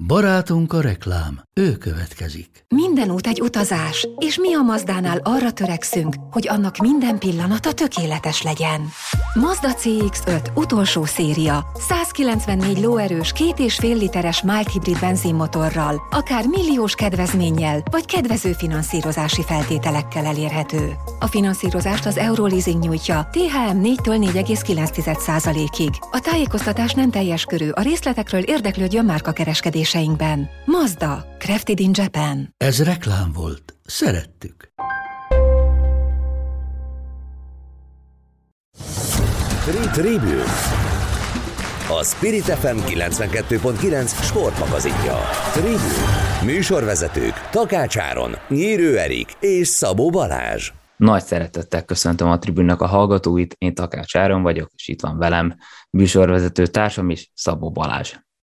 Barátunk a reklám, ő következik. Minden út egy utazás, és mi a Mazdánál arra törekszünk, hogy annak minden pillanata tökéletes legyen. Mazda CX-5 utolsó széria, 194 lóerős 2,5 literes mild hibrid benzinmotorral, akár milliós kedvezménnyel, vagy kedvező finanszírozási feltételekkel elérhető. A finanszírozást az Euroleasing nyújtja, THM 4-től 4,9%-ig. A tájékoztatás nem teljes körű, a részletekről érdeklődjön márkakereskedéseinkben. Mazda, crafted in Japan. Ez reklám volt. Szerettük. Tribune. A Spirit FM 92.9 sportmagazinja. Tribune. Műsorvezetők Takács Áron, Nyírő Erik és Szabó Balázs. Nagy szeretettel köszöntöm a Tribune-nak a hallgatóit, én Takács Áron vagyok, és itt van velem műsorvezető társam is, Szabó Balázs.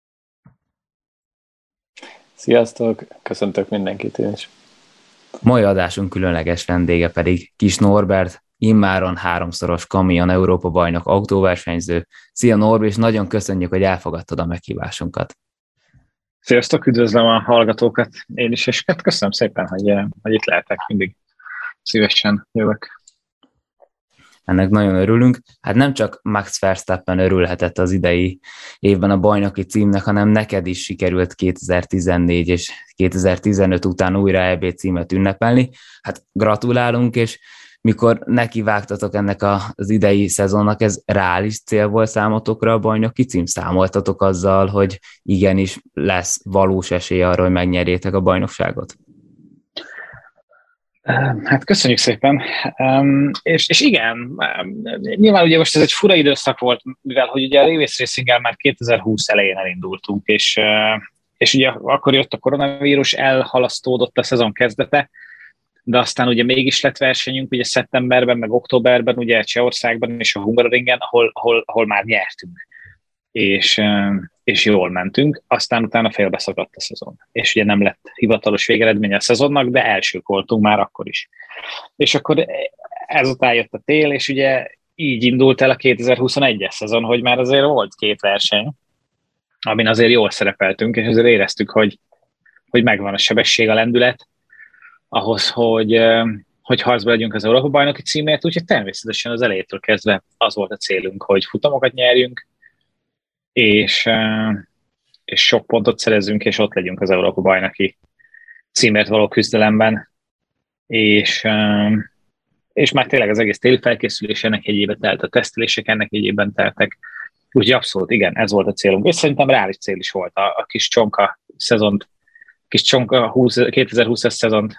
Sziasztok, köszöntök mindenkit én is. Mai adásunk különleges vendége pedig Kis Norbert, immáron 3-szoros Kamion Európa-bajnok autóversenyző. Szia Norbi, és nagyon köszönjük, hogy elfogadtad a meghívásunkat. Sziasztok, üdvözlöm a hallgatókat én is, és köszönöm szépen, hogy itt lehetek, mindig szívesen jövök. Ennek nagyon örülünk. Hát nem csak Max Verstappen örülhetett az idei évben a bajnoki címnek, hanem neked is sikerült 2014 és 2015 után újra EB címet ünnepelni. Hát gratulálunk, és mikor nekivágtatok ennek az idei szezonnak, ez reális cél volt számotokra a bajnoki cím? Számoltatok azzal, hogy igenis lesz valós esély arra, hogy megnyerjétek a bajnokságot? Hát köszönjük szépen, és igen, nyilván ugye most ez egy fura időszak volt, mivel hogy ugye a Race Racinggel már 2020 elején elindultunk, és ugye akkor jött a koronavírus, elhalasztódott a szezon kezdete, de aztán ugye mégis lett versenyünk, ugye szeptemberben, meg októberben, ugye Csehországban és a Hungaroringen, ahol már nyertünk. És jól mentünk, aztán utána félbeszakadt a szezon. És ugye nem lett hivatalos végeredmény a szezonnak, de elsők voltunk már akkor is. És akkor ezután jött a tél, és ugye így indult el a 2021-es szezon, hogy már azért volt 2 verseny, amin azért jól szerepeltünk, és azért éreztük, hogy megvan a sebesség, a lendület ahhoz, hogy harcba legyünk az Európa-bajnoki címért, úgyhogy természetesen az elejétől kezdve az volt a célunk, hogy futamokat nyerjünk, és sok pontot szerezzünk, és ott legyünk az Európa-bajnoki címért való küzdelemben, és már tényleg az egész téli felkészülés ennek jegyében telt, a tesztelések ennek jegyében teltek, úgyhogy abszolút igen, ez volt a célunk, és szerintem reális cél is volt a kis csonka szezont, 2020-as szezont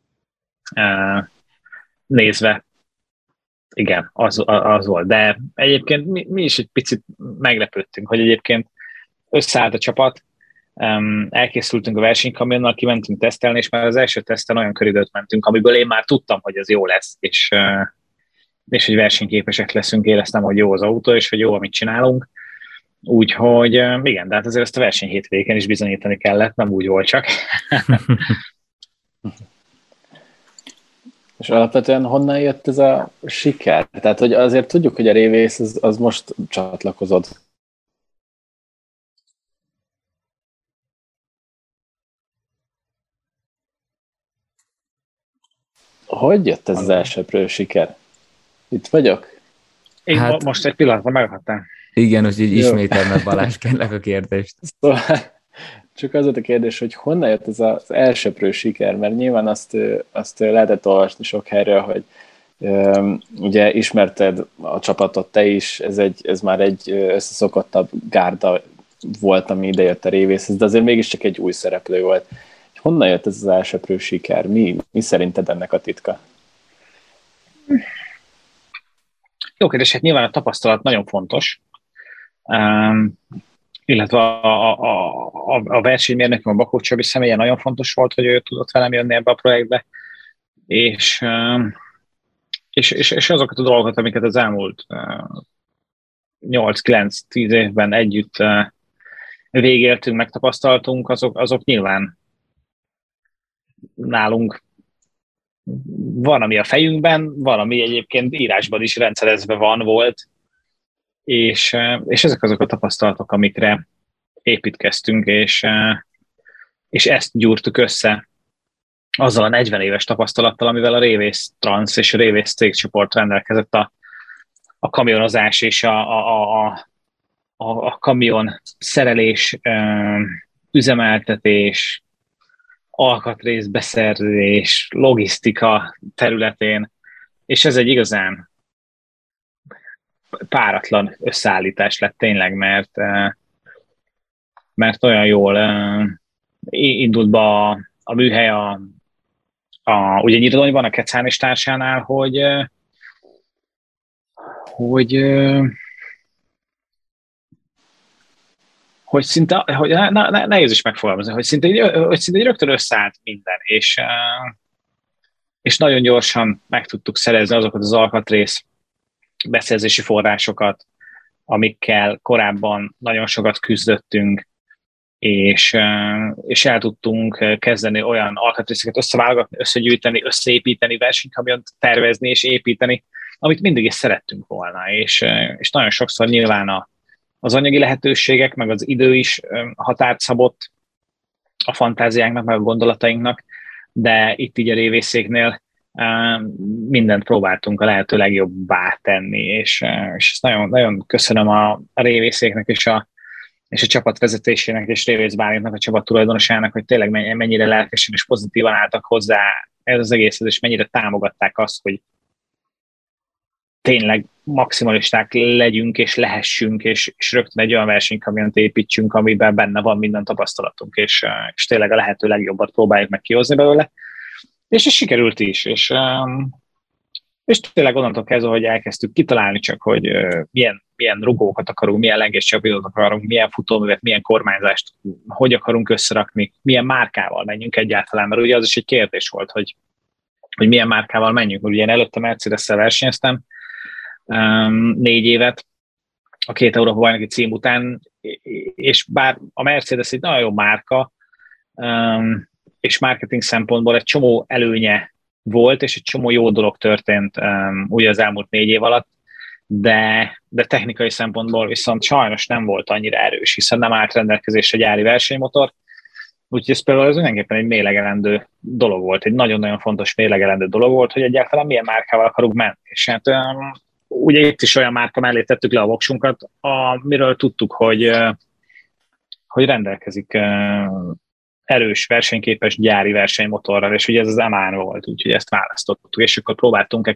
nézve. Igen, az volt. De egyébként mi is egy picit meglepődtünk, hogy egyébként összeállt a csapat, elkészültünk a versenykamionnal, kimentünk tesztelni, és már az első teszten olyan köridőt mentünk, amiből én már tudtam, hogy ez jó lesz, és hogy versenyképesek leszünk, éreztem, hogy jó az autó, és hogy jó, amit csinálunk. Úgyhogy igen, de hát azért ezt a verseny hétvégén is bizonyítani kellett, nem úgy volt csak. És alapvetően honnan jött ez a siker? Tehát, hogy azért tudjuk, hogy a Race az most csatlakozod. Hogy jött ez az elsőprő siker? Itt vagyok? Én most egy pillanatban megakadtam. Igen, úgyhogy ismételj meg Balázs, kérlek a kérdést. Szóval csak az volt a kérdés, hogy honnan jött ez az elsőprő siker, mert nyilván azt lehetett olvasni sok helyről, hogy ugye ismerted a csapatot te is, ez már egy összeszokottabb gárda volt, ami idejött a Race, de azért mégiscsak egy új szereplő volt. Honnan jött ez az elsőprő siker? Mi szerinted ennek a titka? Jó kérdés, hát nyilván a tapasztalat nagyon fontos, illetve a versenymérnökünk, a Bakó Csabi személye nagyon fontos volt, hogy ő tudott velem jönni ebbe a projektbe, és azokat a dolgokat, amiket az elmúlt 8-9-10 évben együtt végéltünk, megtapasztaltunk, azok nyilván nálunk van, ami a fejünkben, valami egyébként írásban is rendszerezve volt, és ezek azok a tapasztalatok, amikre építkeztünk, és és ezt gyúrtuk össze azzal a 40 éves tapasztalattal, amivel a Révész Trans és a Révész cégcsoport rendelkezett a kamionozás és a kamion szerelés, üzemeltetés, alkatrészbeszerzés, logisztika területén, és ez egy igazán páratlan összeállítás lett tényleg, mert olyan jól indult be a műhely ugye Nyíradonyban, a Kecán és társánál, hogy szinte, nehéz is megfogalmazni, hogy szinte rögtön összeállt minden, és nagyon gyorsan meg tudtuk szerezni azokat az alkatrész beszerzési forrásokat, amikkel korábban nagyon sokat küzdöttünk, és el tudtunk kezdeni olyan alkatrészeket összeválogatni, összegyűjteni, összeépíteni, versenykamiont tervezni és építeni, amit mindig is szerettünk volna, és nagyon sokszor nyilván az anyagi lehetőségek, meg az idő is határt szabott a fantáziánknak, meg a gondolatainknak, de itt így a Révészéknél mindent próbáltunk a lehető legjobbá tenni, és ezt nagyon, nagyon köszönöm a Révészéknek és a csapatvezetésének és Révész Bálintnak, a csapat tulajdonosának, hogy tényleg mennyire lelkesen és pozitívan álltak hozzá ez az egészhez, és mennyire támogatták azt, hogy tényleg maximalisták legyünk, és lehessünk, és rögtön egy olyan versenykamiont építsünk, amiben benne van minden tapasztalatunk, és tényleg a lehető legjobbat próbáljuk meg kihozni belőle. És ez sikerült is, és tényleg onnantól kezdve, hogy elkezdtük kitalálni csak, hogy milyen rugókat akarunk, milyen lengéscsapítót akarunk, milyen futóművet, milyen kormányzást, hogy akarunk összerakni, milyen márkával menjünk egyáltalán, mert ugye az is egy kérdés volt, hogy milyen márkával menjünk. Ugye én előtte Mercedes-szel versenyeztem 4 évet a 2 Európa-bajnoki cím után, és bár a Mercedes egy nagyon jó márka, és marketing szempontból egy csomó előnye volt, és egy csomó jó dolog történt ugye az elmúlt 4 év alatt, de technikai szempontból viszont sajnos nem volt annyira erős, hiszen nem állt rendelkezésre gyári versenymotor, úgyhogy ez például mindenképpen egy mérlegelendő dolog volt, egy nagyon-nagyon fontos mérlegelendő dolog volt, hogy egyáltalán milyen márkával akarunk menni. És hát ugye itt is olyan márka mellé tettük le a voksunkat, amiről tudtuk, hogy rendelkezik erős, versenyképes gyári versenymotorral, és ugye ez az M-án volt, úgyhogy ezt választottuk, és akkor próbáltunk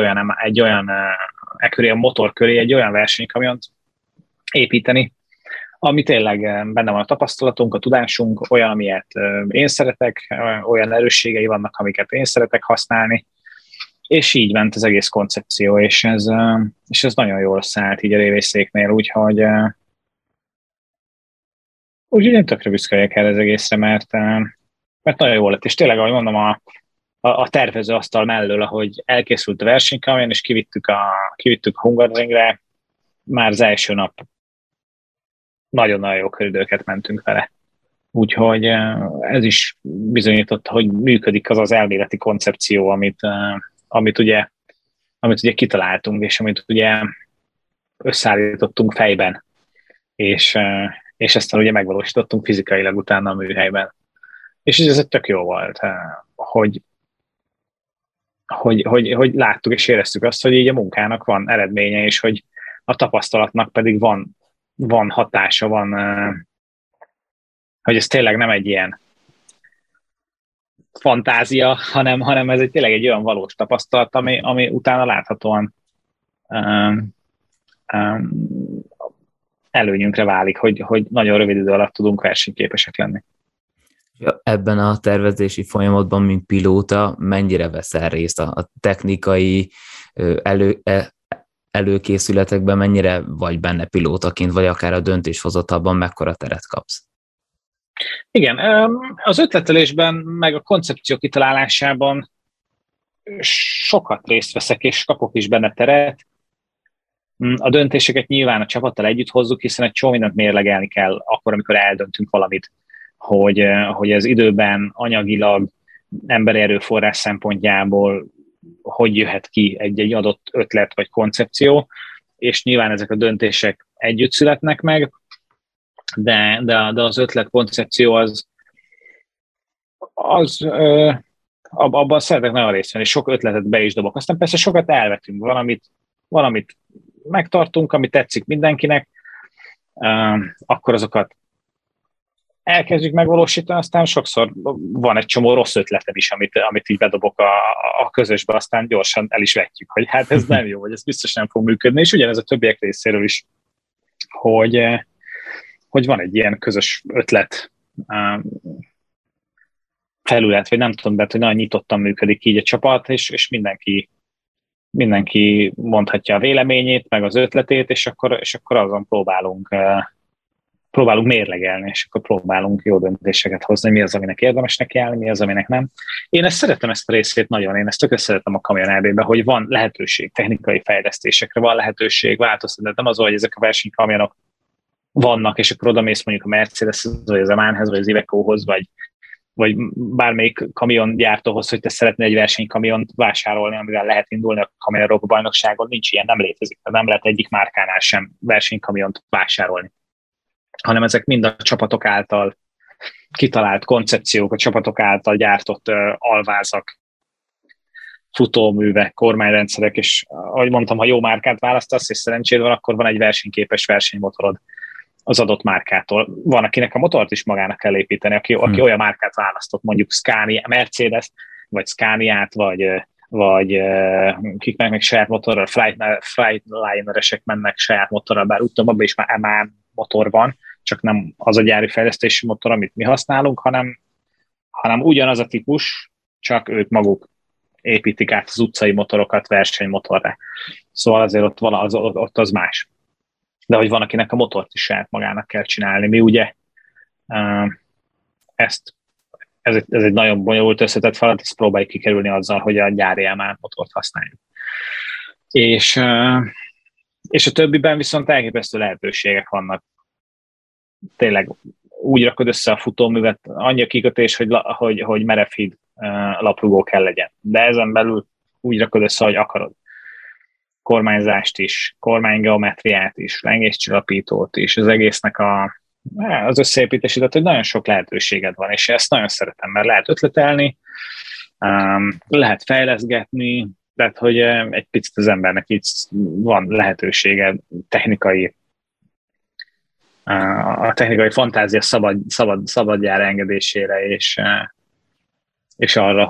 köré a motor köré egy olyan versenykamiont építeni, ami tényleg benne van a tapasztalatunk, a tudásunk, olyan, amilyet én szeretek, olyan erősségei vannak, amiket én szeretek használni, és így ment az egész koncepció, és ez nagyon jól szállt így a Révészéknél, úgyhogy én tökre büszke vagyok erre az egészre, mert nagyon jól lett, és tényleg, ahogy mondom, a tervező asztal mellől, ahogy elkészült a versenykamion, és kivittük a Hungaroringre, már az első nap nagyon-nagyon jó köridőket mentünk vele. Úgyhogy ez is bizonyította, hogy működik az elméleti koncepció, amit ugye kitaláltunk, és amit ugye összeállítottunk fejben, és aztán ugye megvalósítottunk fizikailag utána a műhelyben. És ez tök jó volt, hogy láttuk és éreztük azt, hogy így a munkának van eredménye, és hogy a tapasztalatnak pedig van hatása, hogy ez tényleg nem egy ilyen fantázia, hanem ez tényleg egy olyan valós tapasztalat, ami utána láthatóan előnyünkre válik, hogy nagyon rövid idő alatt tudunk versenyképesek lenni. Ebben a tervezési folyamatban, mint pilóta, mennyire veszel részt a technikai előkészületekben, mennyire vagy benne pilótaként, vagy akár a döntéshozatalban mekkora teret kapsz? Igen, az ötletelésben, meg a koncepció kitalálásában sokat részt veszek, és kapok is benne teret. A döntéseket nyilván a csapattal együtt hozzuk, hiszen egy csomó mindent mérlegelni kell akkor, amikor eldöntünk valamit, hogy ez időben, anyagilag, emberi erőforrás szempontjából hogy jöhet ki egy adott ötlet vagy koncepció, és nyilván ezek a döntések együtt születnek meg, de az ötlet koncepció az az abban szeretek nagyon részt venni, és sok ötletet be is dobok. Aztán persze sokat elvetünk, valamit megtartunk, ami tetszik mindenkinek, akkor azokat elkezdjük megvalósítani, aztán sokszor van egy csomó rossz ötletem is, amit így bedobok a közösbe, aztán gyorsan el is vetjük, hogy hát ez nem jó, vagy ez biztos nem fog működni, és ugyanez a többiek részéről is, hogy van egy ilyen közös ötlet felület, vagy nem tudom, de hogy nagyon nyitottan működik így a csapat, és mindenki mondhatja a véleményét, meg az ötletét, és akkor azon próbálunk mérlegelni, és akkor próbálunk jó döntéseket hozni, mi az, aminek érdemes neki állni, mi az, aminek nem. Én szeretem ezt a részét nagyon, én ezt tökre szeretem a Kamion RB-be, hogy van lehetőség technikai fejlesztésekre, van lehetőség változtatni, nem az, hogy ezek a versenykamionok vannak, és akkor odamész mondjuk a Mercedeshez, vagy az Amánhez, vagy az Ivecohoz, vagy bármelyik kamiongyártóhoz, hogy te szeretnél egy versenykamiont vásárolni, amivel lehet indulni a Kamionok bajnokságon, nincs ilyen, nem létezik. Nem lehet egyik márkánál sem versenykamiont vásárolni, hanem ezek mind a csapatok által kitalált koncepciók, a csapatok által gyártott alvázak, futóművek, kormányrendszerek, és ahogy mondtam, ha jó márkát választasz, és szerencséd van, akkor van egy versenyképes versenymotorod az adott márkától. Van, akinek a motort is magának kell építeni, aki olyan márkát választott, mondjuk Scania, Mercedes, vagy Scaniát, vagy kik mennek saját motorral, Freightliner-esek mennek saját motorral, bár úgy tudom, abban is már MAN motor van, csak nem az a gyári fejlesztési motor, amit mi használunk, hanem ugyanaz a típus, csak ők maguk építik át az utcai motorokat versenymotorra. Szóval azért ott az más. De hogy van, akinek a motort is saját magának kell csinálni. Mi ugye ez egy nagyon bonyolult összetett feladat, ezt próbáljuk kikerülni azzal, hogy a gyári MAN motort használjuk. És a többiben viszont elképesztő lehetőségek vannak. Tényleg úgy rakod össze a futóművet, annyi a kikötés, hogy merevhíd laprugó kell legyen. De ezen belül úgy rakod össze, hogy akarod. Kormányzást is, kormánygeometriát is, lengéscsillapítót is, az egésznek az összeépítését, tehát hogy nagyon sok lehetőséged van, és ezt nagyon szeretem, mert lehet ötletelni, lehet fejleszgetni, tehát hogy egy picit az embernek így van lehetősége a technikai fantázia szabadjára engedésére, és arra,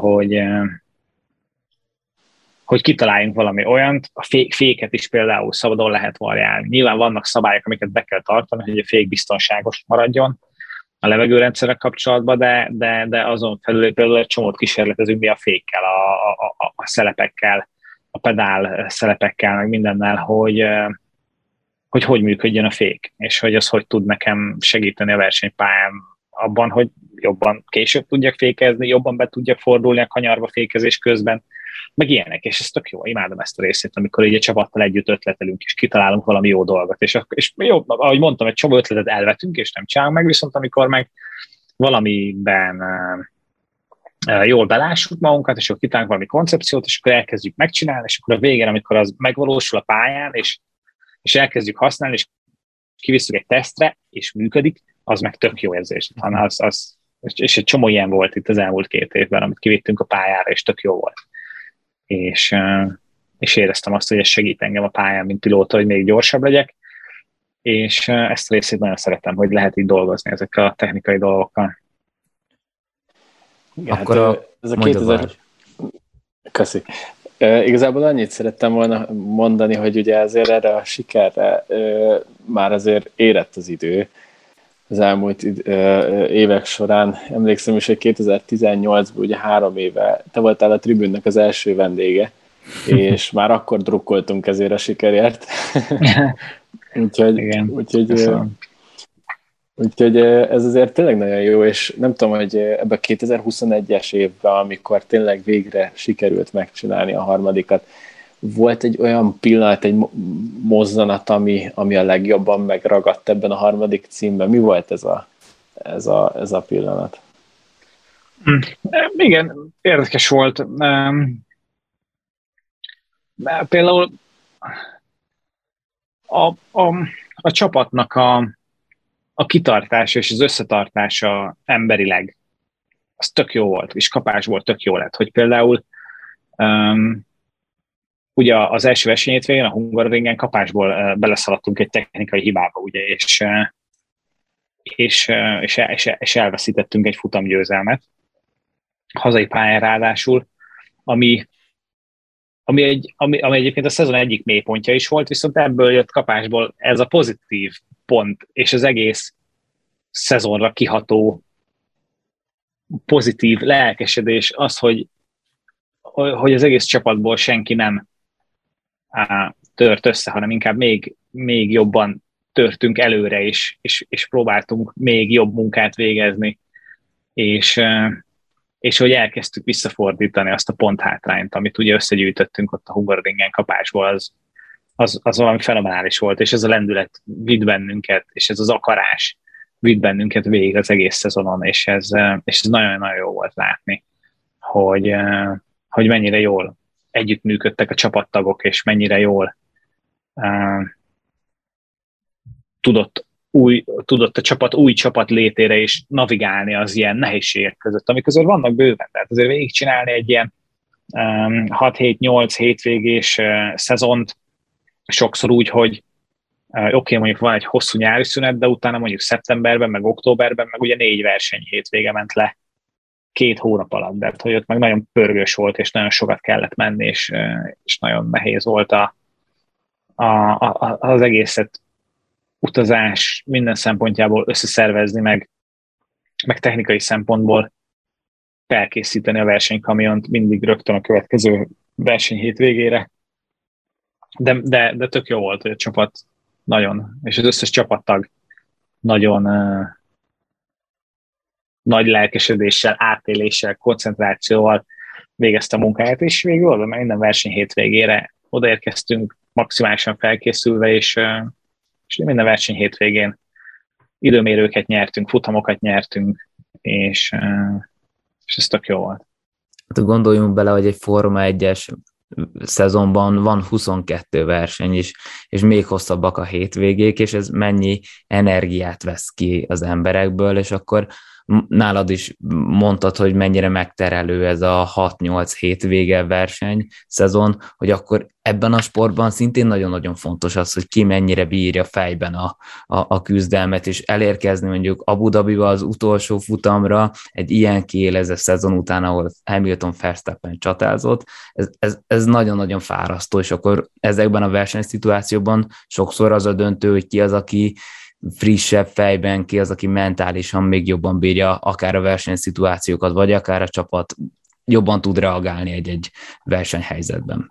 hogy kitaláljunk valami olyant, a féket is például szabadon lehet variálni. Nyilván vannak szabályok, amiket be kell tartani, hogy a fék biztonságos maradjon a levegőrendszerek kapcsolatban, de azon felül például egy csomót kísérletezünk mi a fékkel, a szelepekkel, a pedál szelepekkel, meg mindennel, hogy működjön a fék, és hogy az hogy tud nekem segíteni a versenypályán abban, hogy jobban később tudjak fékezni, jobban be tudjak fordulni a kanyarba fékezés közben, meg ilyenek, és ez tök jó, imádom ezt a részét, amikor így a csapattal együtt ötletelünk, és kitalálunk valami jó dolgot, és jó, ahogy mondtam, egy csomó ötletet elvetünk, és nem csinálunk meg, viszont amikor meg valamiben jól belássuk magunkat, és akkor kitalálunk valami koncepciót, és akkor elkezdjük megcsinálni, és akkor a végén, amikor az megvalósul a pályán, és elkezdjük használni, és kivisszük egy tesztre, és működik, az meg tök jó érzés. És egy csomó ilyen volt itt az elmúlt 2 évben, amit kivittünk a pályára, és tök jó volt. És éreztem azt, hogy ez segít engem a pályán, mint pilóta, hogy még gyorsabb legyek, és ezt a részét nagyon szeretem, hogy lehet így dolgozni ezekkel a technikai dolgokkal. Igen, akkor ez a 2000... Köszi. Igazából annyit szerettem volna mondani, hogy ugye azért erre a sikerre már azért érett az idő az elmúlt évek során. Emlékszem is, hogy 2018-ban ugye 3 éve te voltál a tribünnek az első vendége, és már akkor drukkoltunk ezért a sikerért. Úgyhogy ez azért tényleg nagyon jó, és nem tudom, hogy ebben a 2021-es évben, amikor tényleg végre sikerült megcsinálni a harmadikat, volt egy olyan pillanat, egy mozzanat, ami a legjobban megragadt ebben a harmadik címben. Mi volt ez a pillanat? Igen, érdekes volt. Például a csapatnak a kitartása és az összetartása emberileg az tök jó volt, és kapásból tök jó lett, hogy például ugye az első versenyhétvégén, a Hungaroringen kapásból beleszaladtunk egy technikai hibába, ugye, és elveszítettünk egy futamgyőzelmet, hazai pályán ráadásul, ami egyébként a szezon egyik mélypontja is volt, viszont ebből jött kapásból ez a pozitív pont, és az egész szezonra kiható pozitív lelkesedés az, hogy az egész csapatból senki nem tört össze, hanem inkább még jobban törtünk előre, és próbáltunk még jobb munkát végezni, és hogy elkezdtük visszafordítani azt a ponthátrányt, amit ugye összegyűjtöttünk ott a Hungaroringen kapásból, az valami fenomenális volt, és ez a lendület vitt bennünket, és ez az akarás vitt bennünket végig az egész szezonon, és ez nagyon-nagyon jó volt látni, hogy mennyire jól együttműködtek a csapattagok, és mennyire jól tudott a csapat új csapat létére is navigálni az ilyen nehézségek között, amik azért vannak bőven, tehát azért végigcsinálni egy ilyen 6-7-8 hétvégés szezont, sokszor úgy, hogy oké, mondjuk van egy hosszú nyári szünet, de utána mondjuk szeptemberben, meg októberben, meg ugye 4 verseny hétvége ment le 2 hónap alatt, de hogy ott meg nagyon pörgős volt, és nagyon sokat kellett menni, és nagyon nehéz volt az egészet utazás minden szempontjából összeszervezni, meg technikai szempontból felkészíteni a versenykamiont mindig rögtön a következő verseny hétvégére. De tök jó volt, hogy a csapat nagyon, és az összes csapattag nagyon nagy lelkesedéssel, átéléssel, koncentrációval végezte a munkáját, és végül oda, mert minden verseny hétvégére odaérkeztünk maximálisan felkészülve, és minden verseny hétvégén időmérőket nyertünk, futamokat nyertünk, és ez tök jó volt. Hát gondoljunk bele, hogy egy Forma 1-es szezonban van 22 verseny is, és még hosszabbak a hétvégék, és ez mennyi energiát vesz ki az emberekből, és akkor nálad is mondtad, hogy mennyire megterelő ez a 6-8 hétvége verseny szezon, hogy akkor ebben a sportban szintén nagyon-nagyon fontos az, hogy ki mennyire bírja fejben a küzdelmet, és elérkezni mondjuk Abu Dhabiba az utolsó futamra egy ilyen kiélezett szezon után, ahol Hamilton Verstappen csatázott, ez nagyon-nagyon fárasztó, és akkor ezekben a versenyszituációban sokszor az a döntő, hogy ki az, aki frissebb fejben, ki az, aki mentálisan még jobban bírja akár a versenyszituációkat, vagy akár a csapat jobban tud reagálni egy versenyhelyzetben.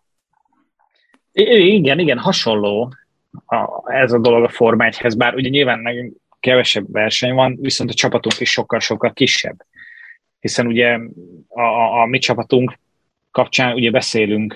Igen, hasonló ez a dolog a Forma 1-hez, bár ugye nyilván nekünk kevesebb verseny van, viszont a csapatunk is sokkal-sokkal kisebb. Hiszen ugye a mi csapatunk kapcsán ugye beszélünk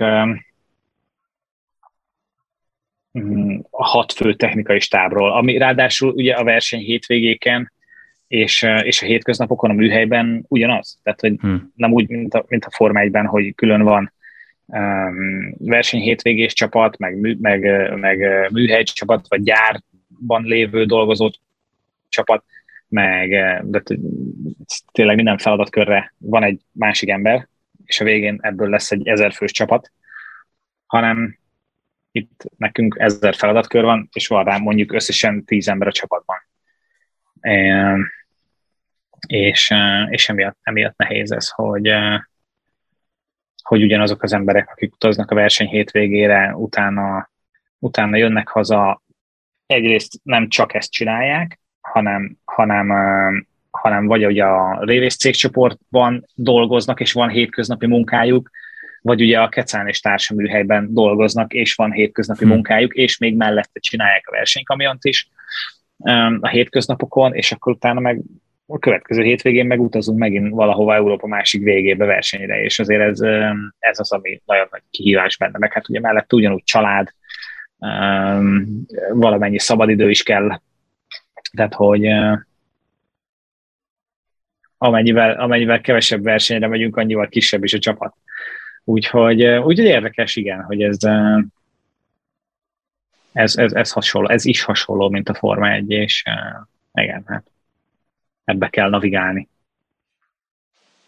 a 6 fő technikai stábról, ami ráadásul ugye a verseny hétvégéken és a hétköznapokon a műhelyben ugyanaz. Tehát, hogy nem úgy, mint a Forma 1-ben, hogy külön van verseny hétvégés csapat, meg műhely csapat, vagy gyárban lévő dolgozó csapat, de tényleg minden feladatkörre van egy másik ember, és a végén ebből lesz egy 1000 fős csapat, hanem itt nekünk 1000 feladatkör van, és van rá mondjuk összesen 10 ember a csapatban. És emiatt nehéz ez, hogy ugyanazok az emberek, akik utaznak a verseny hétvégére, utána jönnek haza, egyrészt nem csak ezt csinálják, hanem vagy ugye a révész cégcsoportban dolgoznak, és van hétköznapi munkájuk, vagy ugye a Kecán és társaműhelyben dolgoznak, és van hétköznapi munkájuk, és még mellette csinálják a versenykamiont is a hétköznapokon, és akkor utána meg a következő hétvégén megutazunk megint valahova Európa másik végébe versenyre, és azért ez az, ami nagyon nagy kihívás benne, meg hát ugye mellett ugyanúgy család, valamennyi szabadidő is kell, tehát hogy amennyivel kevesebb versenyre megyünk, annyival kisebb is a csapat. Úgyhogy érdekes, igen, hogy ez hasonló, ez is hasonló, mint a Forma 1, és igen, hát ebbe kell navigálni.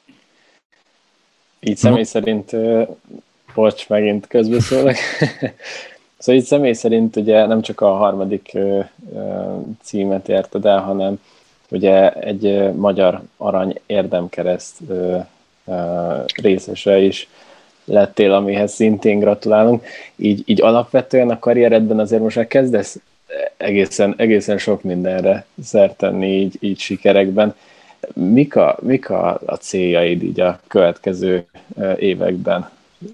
így személy szerint, bocs, megint közbeszólok, szóval így személy szerint ugye nem csak a harmadik címet érted el, hanem ugye egy magyar arany érdemkereszt részese is lettél, amihez szintén gratulálunk. Így alapvetően a karrieredben azért most már kezdesz egészen sok mindenre szert tenni így sikerekben. Mik a céljaid így a következő években?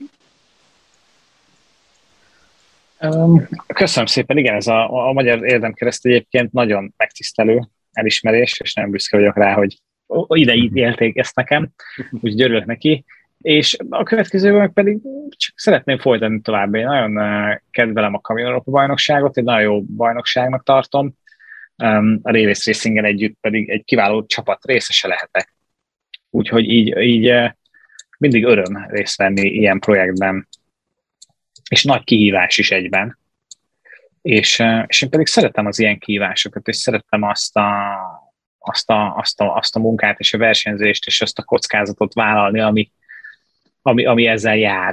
Köszönöm szépen, igen, ez a Magyar Érdemkereszt egyébként nagyon megtisztelő elismerés, és nagyon büszke vagyok rá, hogy ideig élték ezt nekem, úgyhogy örülök neki. És a következőben pedig csak szeretném folytatni tovább. Én nagyon kedvelem a Kamion Európa bajnokságot, egy nagyon jó bajnokságnak tartom. A Révész Racingen együtt pedig egy kiváló csapat részese lehetek. Úgyhogy így mindig öröm részt venni ilyen projektben, és nagy kihívás is egyben. És én pedig szeretem az ilyen kihívásokat, és szeretem azt a munkát, és a versenyzést, és azt a kockázatot vállalni, ami ezzel jár,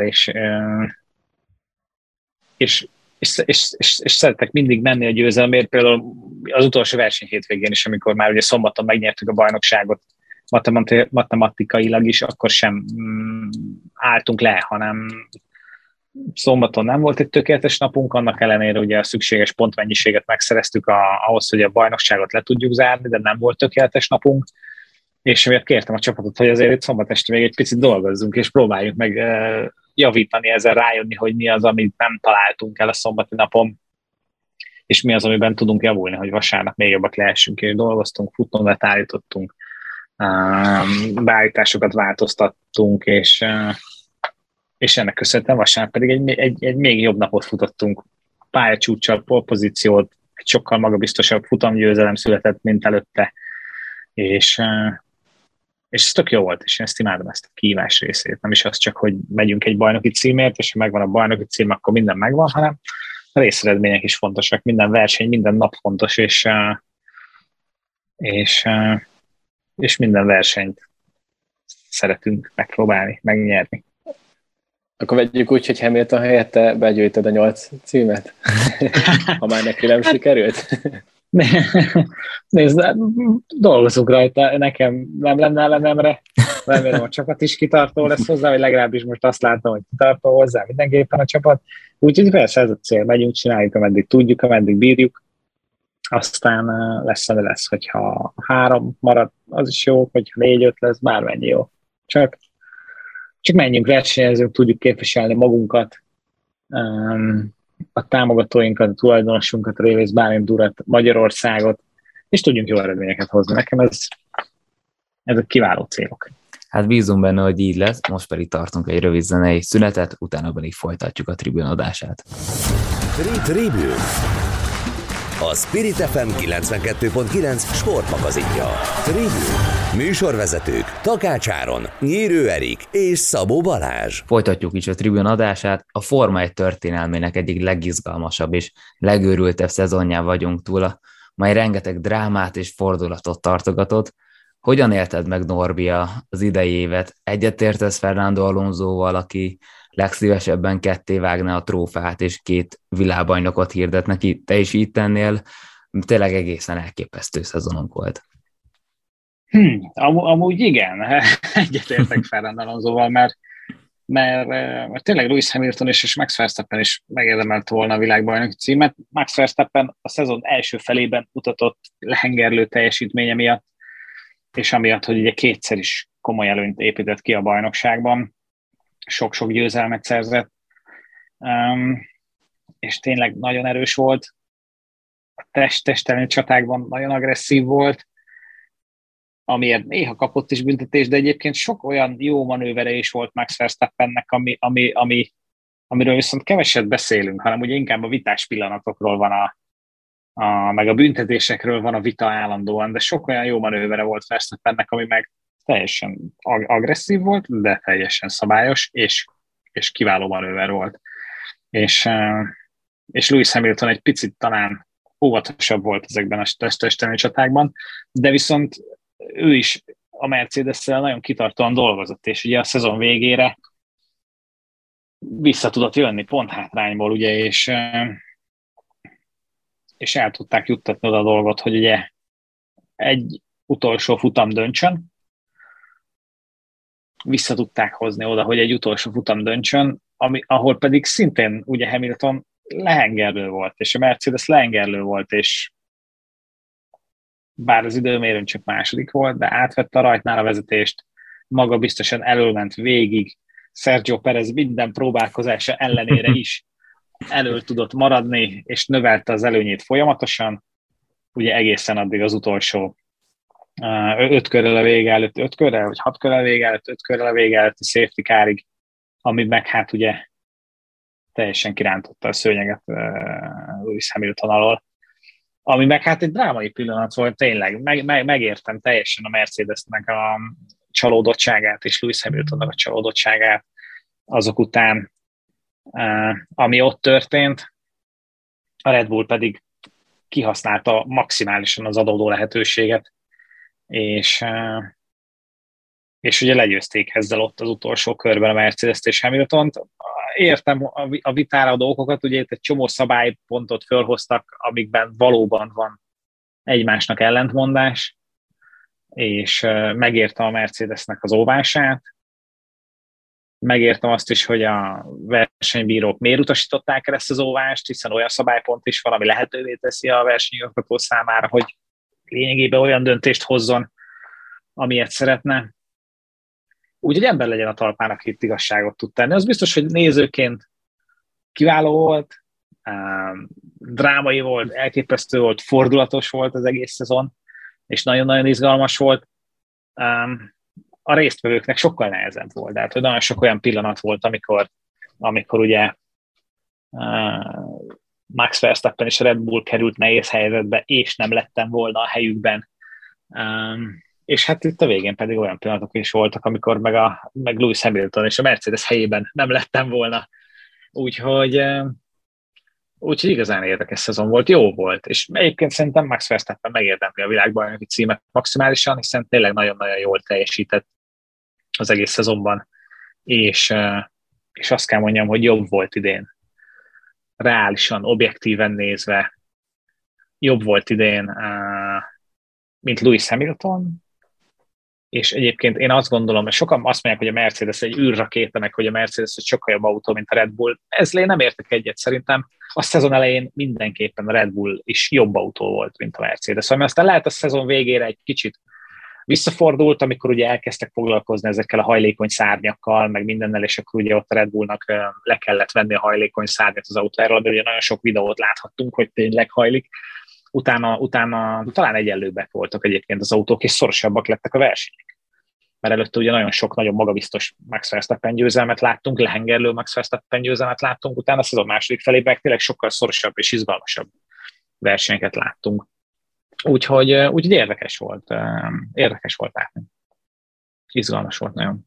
és szeretek mindig menni a győzelemért. Például az utolsó verseny hétvégén is, amikor már ugye szombaton megnyertük a bajnokságot matematikailag is, akkor sem álltunk le, hanem szombaton nem volt egy tökéletes napunk, annak ellenére ugye a szükséges pontmennyiséget megszereztük ahhoz, hogy a bajnokságot le tudjuk zárni, de nem volt tökéletes napunk, és miért kértem a csapatot, hogy azért itt szombat este még egy picit dolgozzunk, és próbáljuk meg javítani, ezzel rájönni, hogy mi az, amit nem találtunk el a szombati napon, és mi az, amiben tudunk javulni, hogy vasárnap még jobbak lehessünk, és dolgoztunk, futóművet állítottunk, beállításokat változtattunk, és ennek köszönhetően vasárnap pedig egy még jobb napot futottunk. Pályacsúccsal, polpozíciót, egy sokkal magabiztosabb futamgyőzelem született, mint előtte, és ez tök jó volt, és én ezt imádom, ezt a kihívás részét. Nem is az csak, hogy megyünk egy bajnoki címért, és ha megvan a bajnoki cím, akkor minden megvan, hanem a részeredmények is fontosak, minden verseny, minden nap fontos, és minden versenyt szeretünk megpróbálni, megnyerni. Akkor vegyük úgy, hogy Hamilton helyette begyűjtöd a 8 címet, ha már neki nem sikerült. Nézd, dolgozunk rajta, nekem nem lenne ellenemre, remélem a csapat is kitartó lesz hozzá, vagy legalábbis most azt látom, hogy kitartó hozzá mindenképpen a csapat. Úgyhogy persze ez a cél, megyünk, csináljuk, ameddig tudjuk, ameddig bírjuk, aztán lesz, ami lesz, hogyha 3 marad, az is jó, hogyha 4-5 lesz, bármennyi jó. Csak menjünk, versenyezünk, tudjuk képviselni magunkat, a támogatóinkat, a tulajdonosunkat, a Révész Bálint urat, Magyarországot, és tudjunk jó eredményeket hozni. Nekem ezek kiváló célok. Hát bízunk benne, hogy így lesz, most pedig tartunk egy rövid zenei szünetet, utána pedig folytatjuk a Tribune adását. Tribune. A Spirit FM 92.9 sportmagazinja. Tribune. Műsorvezetők Takács Áron, Nyírő Erik és Szabó Balázs. Folytatjuk is a Tribune adását. A Forma 1 történelmének egyik legizgalmasabb és legőrültebb szezonján vagyunk túl, mely rengeteg drámát és fordulatot tartogatott. Hogyan élted meg, Norbi, az idei évet? Egyetértesz Fernando Alonsóval, aki legszívesebben ketté vágna a trófeát, és 2 világbajnokot hirdet neki? Te is így tennél? Tényleg egészen elképesztő szezonunk volt. Amúgy igen, egyetértek Fernando Alonsóval, mert tényleg Lewis Hamilton és Max Verstappen is megérdemelt volna a világbajnoki címet. Max Verstappen a szezon első felében mutatott lehengerlő teljesítménye miatt, és amiatt, hogy ugye 2-szer is komoly előnyt épített ki a bajnokságban, sok-sok győzelmet szerzett, és tényleg nagyon erős volt, a test-elleni csatákban nagyon agresszív volt, amiért néha kapott is büntetést, de egyébként sok olyan jó manővere is volt Max Verstappennek, amiről viszont keveset beszélünk, hanem ugye inkább a vitás pillanatokról van meg a büntetésekről van a vita állandóan, de sok olyan jó manővere volt Verstappennek, ami meg teljesen agresszív volt, de teljesen szabályos, és kiváló manőver volt. És Lewis Hamilton egy picit talán óvatosabb volt ezekben a testesteni csatákban, de viszont ő is a Mercedes-szel nagyon kitartóan dolgozott, és ugye a szezon végére vissza tudott jönni pont hátrányból, ugye, és el tudták juttatni oda a dolgot, hogy ugye egy utolsó futam döntsön, vissza tudták hozni oda, hogy egy utolsó futam döntsön, ahol pedig szintén ugye Hamilton lehengerlő volt, és a Mercedes lehengerlő volt, és bár az időmérőn csak második volt, de átvette a rajtnál a vezetést, maga biztosan elölment végig, Sergio Perez minden próbálkozása ellenére is elől tudott maradni, és növelte az előnyét folyamatosan, ugye egészen addig az utolsó 5 körrel a vége előtt, 5 körrel, vagy 6 körrel a vége előtt, 5 körrel a vége előtt a safety carig, ami meg hát ugye teljesen kirántotta a szőnyeget Lewis Hamilton alól. Ami meg hát egy drámai pillanat volt, tényleg. Megértem teljesen a Mercedesnek a csalódottságát, és Lewis Hamiltonnak a csalódottságát azok után, ami ott történt. A Red Bull pedig kihasználta maximálisan az adódó lehetőséget, és ugye legyőzték ezzel ott az utolsó körben a Mercedes-t és Hamiltont. Értem a vitára adó okokat, ugye itt egy csomó szabálypontot fölhoztak, amikben valóban van egymásnak ellentmondás, és megértem a Mercedesnek az óvását, megértem azt is, hogy a versenybírók miért utasították el ezt az óvást, hiszen olyan szabálypont is van, ami lehetővé teszi a versenyigazgató számára, hogy lényegében olyan döntést hozzon, amilyet szeretne. Úgyhogy ember legyen a talpán, aki itt igazságot tud tenni. Az biztos, hogy nézőként kiváló volt, drámai volt, elképesztő volt, fordulatos volt az egész szezon, és nagyon-nagyon izgalmas volt. A résztvevőknek sokkal nehezebb volt, tehát hogy nagyon sok olyan pillanat volt, amikor ugye Max Verstappen és a Red Bull került nehéz helyzetbe, és nem lettem volna a helyükben. És hát itt a végén pedig olyan pillanatok is voltak, amikor meg Lewis Hamilton és a Mercedes helyében nem lettem volna. Úgyhogy igazán érdekes szezon volt, jó volt. És egyébként szerintem Max Verstappen megérdemli a világbajnoki címet maximálisan, hiszen tényleg nagyon-nagyon jól teljesített az egész szezonban. És azt kell mondjam, hogy jobb volt idén. Reálisan, objektíven nézve jobb volt idén, mint Lewis Hamilton, és egyébként én azt gondolom, hogy sokan azt mondják, hogy a Mercedes egy űrrakéta, meg hogy a Mercedes egy sokkal jobb autó, mint a Red Bull. Ezzel én nem értek egyet szerintem. A szezon elején mindenképpen a Red Bull is jobb autó volt, mint a Mercedes. Ami aztán lehet a szezon végére egy kicsit visszafordult, amikor ugye elkezdtek foglalkozni ezekkel a hajlékony szárnyakkal, meg mindennel, és akkor ugye ott a Red Bullnak le kellett venni a hajlékony szárnyat az autóról, de ugye nagyon sok videót láthattunk, hogy tényleg hajlik. Utána talán egyenlőbbek voltak egyébként az autók, és szorosabbak lettek a versenyek. Mert előtte ugye nagyon sok, nagyon magabiztos Max Verstappen győzelmet láttunk, lehengerlő Max Verstappen győzelmet láttunk, utána a szezon második felében tényleg sokkal szorosabb és izgalmasabb versenyeket láttunk. Úgyhogy érdekes volt látni. Izgalmas volt nagyon.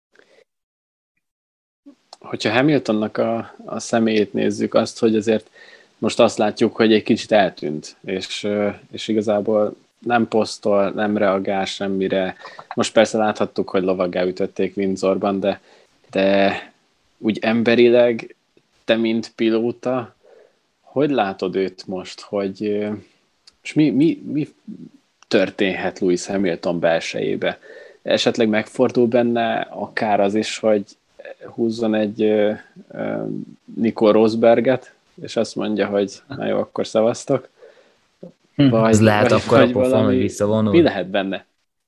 Hogyha Hamiltonnak a személyét nézzük, azt, hogy azért most azt látjuk, hogy egy kicsit eltűnt, és igazából nem posztol, nem reagál semmire. Most persze láthattuk, hogy lovaggá ütötték Windsorban, de úgy emberileg, te mint pilóta, hogy látod őt most, hogy és mi történhet Lewis Hamilton belsejébe? Esetleg megfordul benne akár az is, hogy húzzon egy Nico Rosberget, és azt mondja, hogy na jó, akkor szavaztok. Ez lehet akkor a pofon, hogy visszavonul. Mi lehet benne?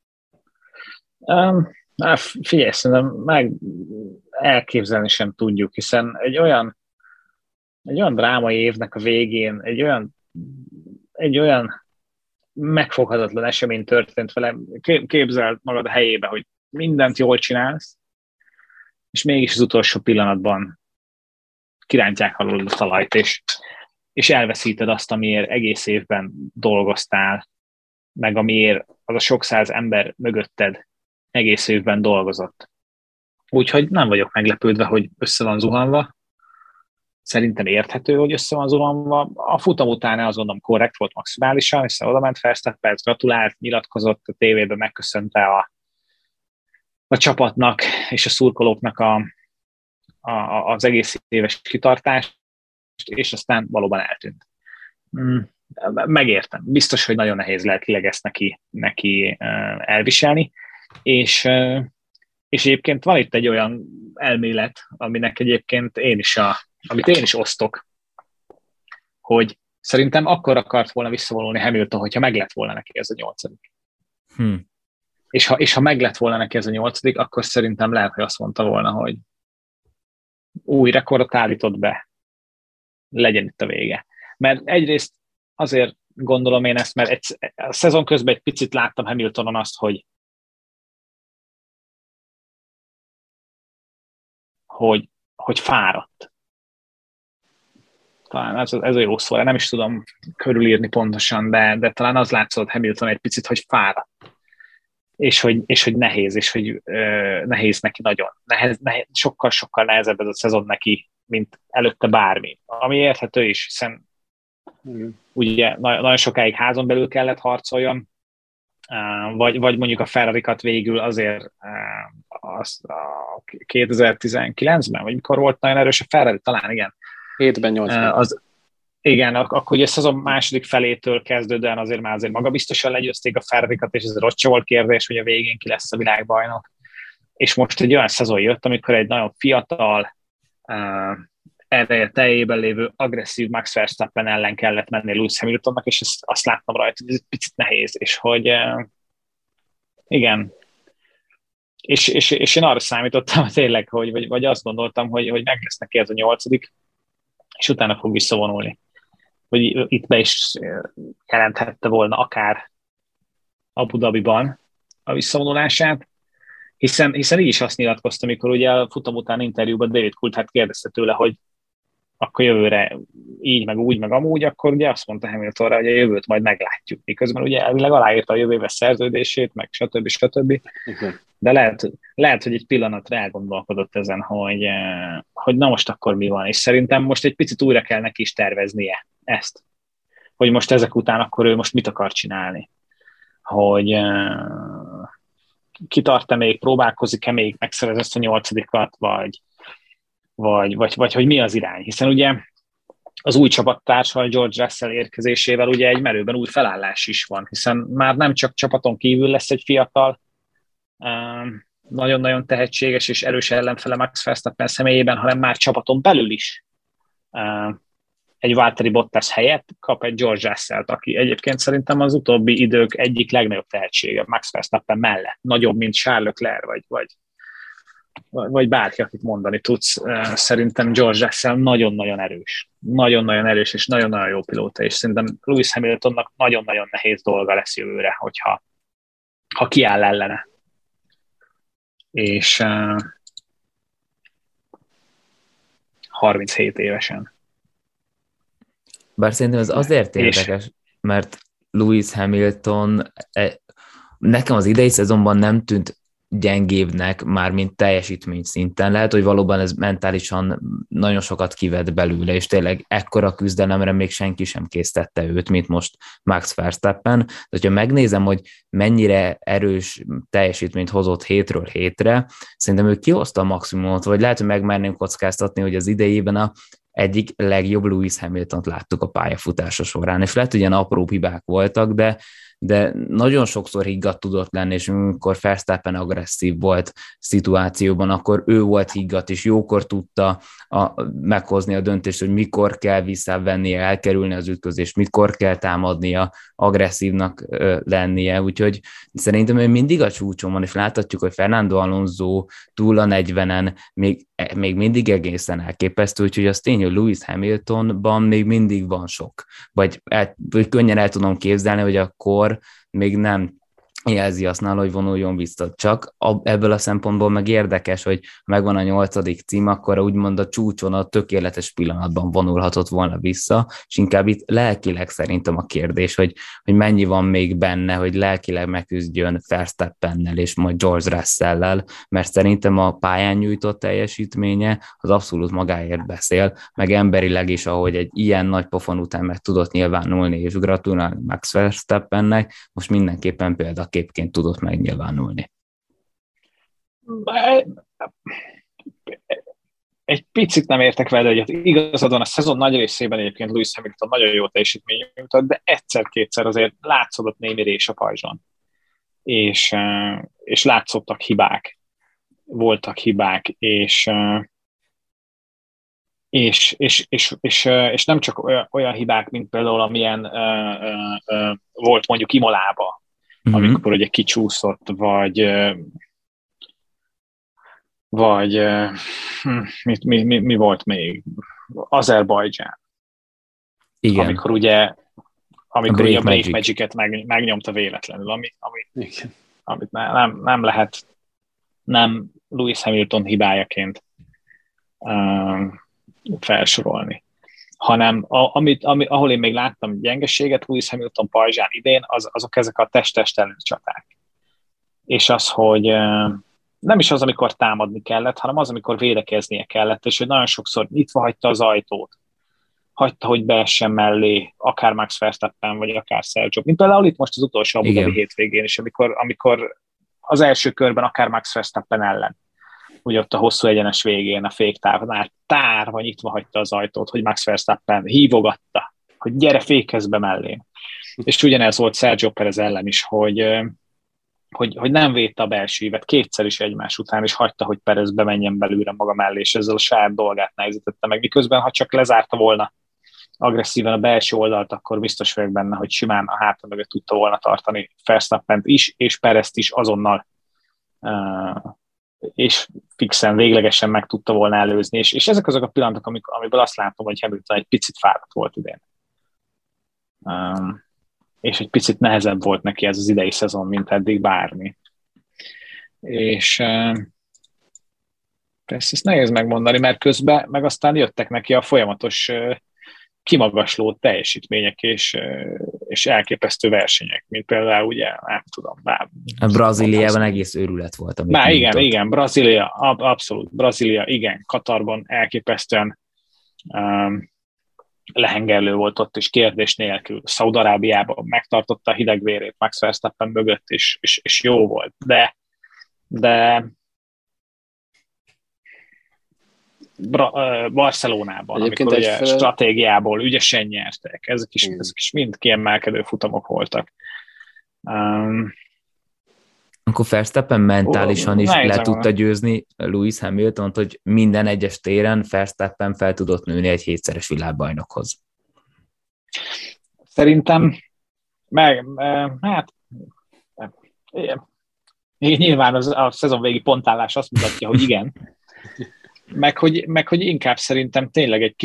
Figyelj, szerintem meg elképzelni sem tudjuk, hiszen egy olyan drámai évnek a végén, egy olyan megfoghatatlan esemény történt velem. Képzeld magad a helyébe, hogy mindent jól csinálsz, és mégis az utolsó pillanatban kirántják alól a talajt, és elveszíted azt, amiért egész évben dolgoztál, meg amiért az a sok száz ember mögötted egész évben dolgozott. Úgyhogy nem vagyok meglepődve, hogy össze van zuhanva. Szerintem érthető, hogy össze van zuhanva. A futam után azt gondolom korrekt volt maximálisan, hiszen oda ment Verstappen, gratulált, nyilatkozott a tévében, megköszönte a csapatnak és a szurkolóknak az egész éves kitartást, és aztán valóban eltűnt. Megértem. Biztos, hogy nagyon nehéz lelkileg ezt neki elviselni, és egyébként van itt egy olyan elmélet, aminek egyébként amit én is osztok, hogy szerintem akkor akart volna visszavonulni Hamilton, hogyha meg lett volna neki ez a 8. És ha meg lett volna neki ez a 8., akkor szerintem lehet, hogy azt mondta volna, hogy új rekordot állított be, legyen itt a vége. Mert egyrészt azért gondolom én ezt, mert a szezon közben egy picit láttam Hamiltonon azt, hogy fáradt. Talán ez a jó szó, nem is tudom körülírni pontosan, de talán az látszott Hamilton egy picit, hogy fáradt. És hogy nehéz, és hogy nehéz neki nagyon. Sokkal nehezebb ez a szezon neki, mint előtte bármi. Ami érthető is, hiszen ugye nagyon sokáig házon belül kellett harcoljon, vagy mondjuk a Ferrarikat végül azért a 2019-ben, vagy mikor volt nagyon erős a Ferrari, talán igen. 7-ben, 8-ban. Igen, akkor ugye a szezon második felétől kezdődően azért magabiztosan legyőzték a Ferrarikat, és ez rossz volt kérdés, hogy a végén ki lesz a világbajnok. És most egy olyan szezon jött, amikor egy nagyon fiatal, ereje teljében lévő agresszív Max Verstappen ellen kellett menni Lewis Hamiltonnak, és azt láttam rajta, hogy ez egy picit nehéz, és hogy igen. És én arra számítottam tényleg, vagy azt gondoltam, hogy meg lesz neki ez a 8., és utána fog visszavonulni. Hogy itt be is jelenthette volna akár Abu Dhabiban a visszavonulását, hiszen így is azt nyilatkoztam, amikor ugye a futam után interjúban David Coulthard kérdezte tőle, hogy akkor jövőre így, meg úgy, meg amúgy, akkor ugye azt mondta Hamiltonra, hogy a jövőt majd meglátjuk. Miközben ugye elvileg aláírta a jövő éves szerződését, meg stb. De lehet, hogy egy pillanatra elgondolkodott ezen, hogy na most akkor mi van, és szerintem most egy picit újra kell neki is terveznie ezt. Hogy most ezek után akkor ő most mit akar csinálni. Hogy kitart-e még, próbálkozik-e még megszerez ezt a 8-at, vagy hogy mi az irány. Hiszen ugye az új csapattársal, George Russell érkezésével ugye egy merőben új felállás is van, hiszen már nem csak csapaton kívül lesz egy fiatal, nagyon-nagyon tehetséges és erős ellenfele Max Verstappen személyében, hanem már csapaton belül is egy Valtteri Bottas helyett kap egy George Russellt, aki egyébként szerintem az utóbbi idők egyik legnagyobb tehetsége Max Verstappen mellett. Nagyobb, mint Charles Leclerc, vagy bárki, akit mondani tudsz. Szerintem George Russell nagyon-nagyon erős. Nagyon-nagyon erős, és nagyon-nagyon jó pilóta, és szerintem Lewis Hamiltonnak nagyon-nagyon nehéz dolga lesz jövőre, ha kiáll ellene. És 37 évesen. Bár szerintem ez azért érdekes, mert Lewis Hamilton nekem az idei szezonban nem tűnt gyengébbnek, már mint teljesítmény szinten. Lehet, hogy valóban ez mentálisan nagyon sokat kivett belőle, és tényleg ekkora küzdelemre még senki sem késztette őt, mint most Max Verstappen. De hogyha megnézem, hogy mennyire erős teljesítményt hozott hétről hétre, szerintem ő kihozta a maximumot, vagy lehet, hogy megmerném kockáztatni, hogy az idejében a egyik legjobb Lewis Hamiltont láttuk a pályafutása során, és lehet, hogy ilyen apró hibák voltak, de nagyon sokszor higgadt tudott lenni, és amikor Verstappen agresszív volt szituációban, akkor ő volt higgadt, és jókor tudta meghozni a döntést, hogy mikor kell visszavennie, elkerülni az ütközést, mikor kell támadnia, agresszívnak lennie, úgyhogy szerintem ő mindig a csúcson van, és láthatjuk, hogy Fernando Alonso túl a 40-en még mindig egészen elképesztő, úgyhogy az tény, hogy Lewis Hamiltonban még mindig van sok. Vagy könnyen el tudom képzelni, hogy akkor még nem jelzi azt nála, hogy vonuljon vissza. Csak ebből a szempontból meg érdekes, hogy megvan a 8. cím, akkor úgymond a csúcson a tökéletes pillanatban vonulhatott volna vissza, és inkább itt lelkileg szerintem a kérdés, hogy mennyi van még benne, hogy lelkileg megküzdjön Verstappennel és majd George Russell-lel, mert szerintem a pályán nyújtott teljesítménye az abszolút magáért beszél, meg emberileg is, ahogy egy ilyen nagy pofon után meg tudott nyilvánulni, és gratulálni Max Verstappennek, most mindenképpen példaképként tudott megnyilvánulni. Egy picit nem értek vele egyet. Igazad van, a szezon nagy részében egyébként Lewis Hamilton nagyon jó teljesítmény nyújtott, de egyszer-kétszer azért látszódott némi rés a pajzson. És látszottak hibák. Voltak hibák, és nem csak olyan hibák, mint például amilyen volt mondjuk Imolába, amikor ugye kicsúszott, vagy mi volt még? Azerbajdzsán. Igen. Amikor ugye a Break Magic-et megnyomta véletlenül, amit nem lehet nem Lewis Hamilton hibájaként felsorolni. Hanem ahol én még láttam gyengeséget Lewis Hamilton pajzsán idén, azok ezek a test-test elleni csaták. És az, hogy nem is az, amikor támadni kellett, hanem az, amikor védekeznie kellett, és hogy nagyon sokszor nyitva hagyta az ajtót, hagyta, hogy beessen mellé, akár Max Verstappen, vagy akár Sergio. Mint például itt most az utolsó Abu Dhabi hétvégén is, amikor az első körben akár Max Verstappen ellen, ugye ott a hosszú egyenes végén, a féktávnál tárva nyitva hagyta az ajtót, hogy Max Verstappen hívogatta, hogy gyere, fékezz be mellém. És ugyanez volt Sergio Perez ellen is, hogy nem védte a belső ívet kétszer is egymás után, és hagyta, hogy Perez bemenjen belőle maga mellé, és ezzel a saját dolgát nehezítette meg. Miközben, ha csak lezárta volna agresszíven a belső oldalt, akkor biztos vagyok benne, hogy simán a háta mögött tudta volna tartani Verstappent is, és Perezt is azonnal, és fixen, véglegesen meg tudta volna előzni. És ezek azok a pillanatok, amiből azt látom, hogy Hamilton egy picit fáradt volt idén. És egy picit nehezebb volt neki ez az idei szezon, mint eddig bármi. És persze ezt nehéz megmondani, mert közben meg aztán jöttek neki a folyamatos kimagasló teljesítmények és elképesztő versenyek, mint például ugye, nem tudom. A Brazíliában egész őrület volt. Igen, Brazília, abszolút, Brazília, igen, Katarban elképesztően lehengerlő volt ott, és kérdés nélkül. Szaúd-Arábiában megtartotta a hidegvérét Max Verstappen mögött, és jó volt. De Barcelonában, amikor ugye stratégiából ügyesen nyertek, ezek is mind kiemelkedő futamok voltak. Akkor Verstappen mentálisan is le tudta győzni Lewis Hamiltont, hogy minden egyes téren Verstappen fel tudott nőni egy 7-szeres világbajnokhoz. Szerintem nyilván a szezon végi pontállás azt mutatja, hogy igen, meg hogy inkább szerintem tényleg egy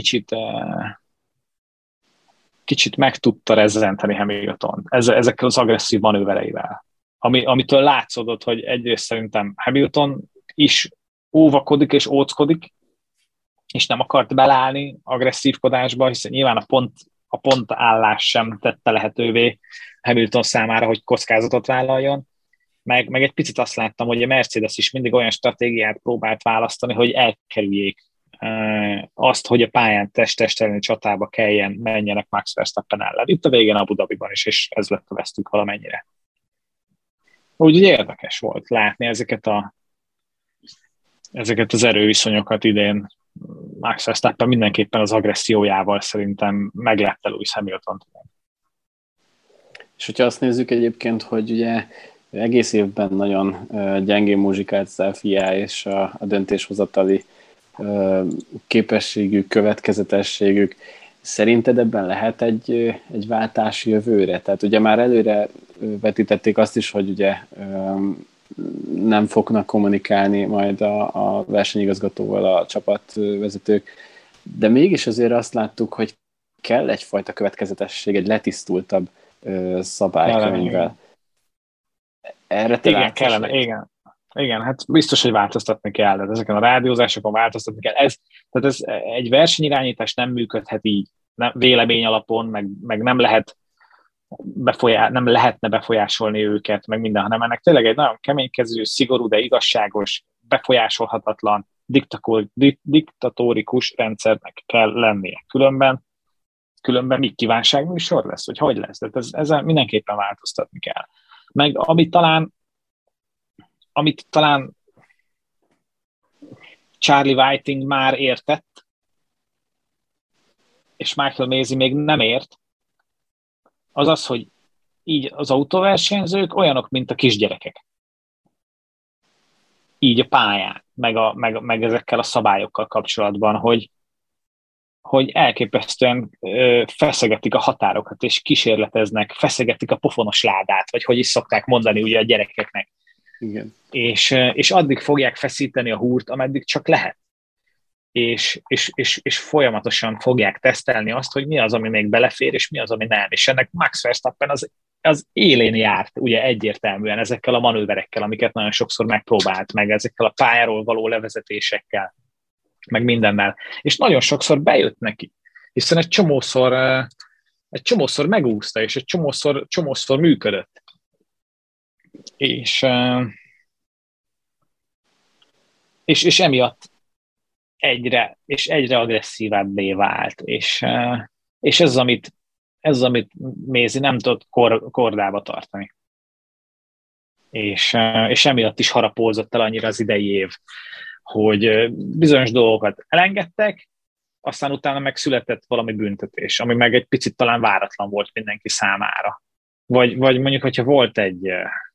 kicsit meg tudta rezzenteni Hamilton ezekkel az agresszív manővereivel. Amitől látszódott, hogy egyrészt szerintem Hamilton is óvakodik és óckodik, és nem akart belállni agresszívkodásba, hiszen nyilván a pontállás sem tette lehetővé Hamilton számára, hogy kockázatot vállaljon. Meg egy picit azt láttam, hogy a Mercedes is mindig olyan stratégiát próbált választani, hogy elkerüljék azt, hogy a pályán test-test elleni csatába menjenek Max Verstappen ellen. Itt a végén Abu Dhabiban is, és ez lett a vesztük valamennyire. Úgyhogy érdekes volt látni ezeket az erőviszonyokat idén. Max Verstappen mindenképpen az agressziójával szerintem meglepte Lewis Hamiltont. És hogyha azt nézzük egyébként, hogy ugye egész évben nagyon gyengén muzsikált FIA és a döntéshozatali képességük, következetességük, szerinted ebben lehet egy váltás jövőre? Tehát ugye már előre vetítették azt is, hogy ugye nem fognak kommunikálni majd a versenyigazgatóval a csapatvezetők, de mégis azért azt láttuk, hogy kell egyfajta következetesség, egy letisztultabb szabálykönyvvel. Erre te kellene. Igen, hát biztos, hogy változtatni kell, de ezeken a rádiózásokon változtatni kell. Ez egy versenyirányítás nem működhet így, vélemény alapon, meg nem lehetne befolyásolni őket, meg minden, hanem ennek tényleg egy nagyon keménykező, szigorú, de igazságos, befolyásolhatatlan, diktatórikus rendszernek kell lennie. Különben mi kívánságműsor lesz, vagy hogy lesz? Tehát ezzel mindenképpen változtatni kell. Meg amit talán Charlie Whiting már értett, és Michael Maisie még nem ért, az az, hogy így az autóversenyzők olyanok, mint a kisgyerekek. Így a pályán, meg ezekkel a szabályokkal kapcsolatban, hogy elképesztően feszegetik a határokat, és kísérleteznek, feszegetik a pofonos ládát, vagy hogy is szokták mondani ugye a gyerekeknek. Igen. És addig fogják feszíteni a húrt, ameddig csak lehet. És folyamatosan fogják tesztelni azt, hogy mi az, ami még belefér, és mi az, ami nem. És ennek Max Verstappen az élén járt, ugye egyértelműen ezekkel a manőverekkel, amiket nagyon sokszor megpróbált, meg ezekkel a pályáról való levezetésekkel, meg mindennel. És nagyon sokszor bejött neki, hiszen egy csomószor megúszta, és egy csomószor működött. És emiatt egyre agresszívabbé vált, és ez az, amit Maisie nem tudott kordába tartani. És emiatt is harapózott el annyira az idei év, hogy bizonyos dolgokat elengedtek, aztán utána meg született valami büntetés, ami meg egy picit talán váratlan volt mindenki számára. Vagy mondjuk, hogyha volt egy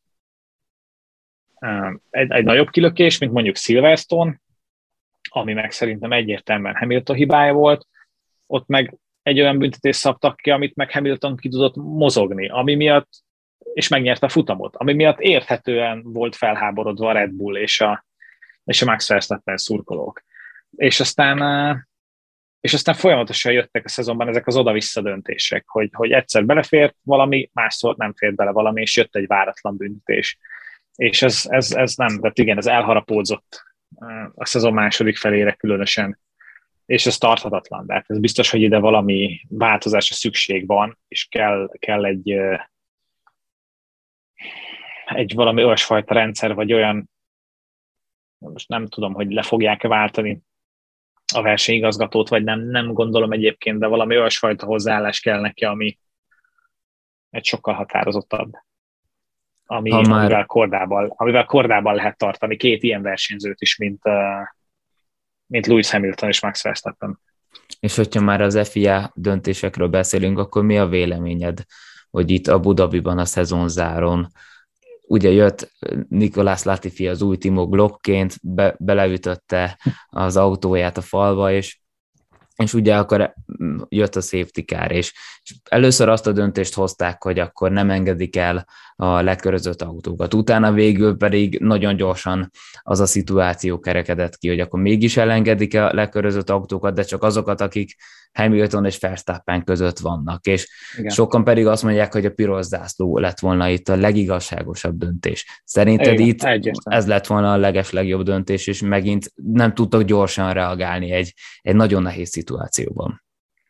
nagyobb kilökés, mint mondjuk Silverstone, ami meg szerintem egyértelműen Hamilton hibája volt, ott meg egy olyan büntetést szabtak ki, amit meg Hamilton ki tudott mozogni, ami miatt, és megnyerte a futamot, ami miatt érthetően volt felháborodva a Red Bull és a Max Verstappen szurkolók. És aztán folyamatosan jöttek a szezonban ezek az oda-vissza döntések, hogy egyszer belefért valami, másszor nem fért bele valami, és jött egy váratlan büntetés. És ez nem, tehát igen, ez elharapódzott a szezon második felére különösen, és ez tarthatatlan. Tehát ez biztos, hogy ide valami változásra szükség van, és kell egy valami olyasfajta rendszer, vagy olyan, most nem tudom, hogy le fogják-e váltani a versenyigazgatót, vagy nem gondolom egyébként, de valami olyasfajta hozzáállás kell neki, ami egy sokkal határozottabb. Amivel kordában lehet tartani két ilyen versenyzőt is, mint Lewis Hamilton és Max Verstappen. És hogyha már az FIA döntésekről beszélünk, akkor mi a véleményed, hogy itt Abu Dhabiban a szezonzáron ugye jött Nicolas Latifi az új Timo Glockként, beleütötte az autóját a falba, és ugye akkor jött a safety car, és először azt a döntést hozták, hogy akkor nem engedik el a lekörözött autókat. Utána végül pedig nagyon gyorsan az a szituáció kerekedett ki, hogy akkor mégis elengedik a lekörözött autókat, de csak azokat, akik Hamilton és Verstappen között vannak. És igen. Sokan pedig azt mondják, hogy a piros zászló lett volna itt a legigazságosabb döntés. Szerinted igen, itt ez lett volna a legeslegjobb döntés, és megint nem tudtak gyorsan reagálni egy nagyon nehéz szituációban.